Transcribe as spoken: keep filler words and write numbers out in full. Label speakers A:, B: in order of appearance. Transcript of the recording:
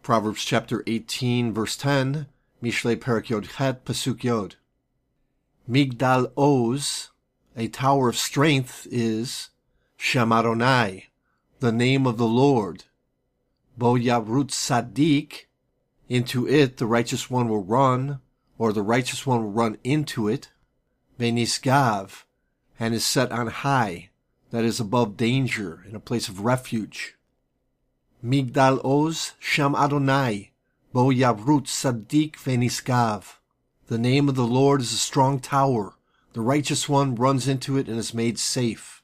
A: Proverbs chapter eighteen, verse ten, Mishle Perek Yod Het, Pasuk Yod. Migdal Oz, a tower of strength, is Shem Adonai, the name of the Lord. Bo Yavrut Sadik, into it the righteous one will run, or the righteous one will run into it. Venisgav, and is set on high, that is above danger, in a place of refuge. Migdal Oz, Shem Adonai, Bo Yavrut Sadik Venisgav. The name of the Lord is a strong tower. The righteous one runs into it and is made safe.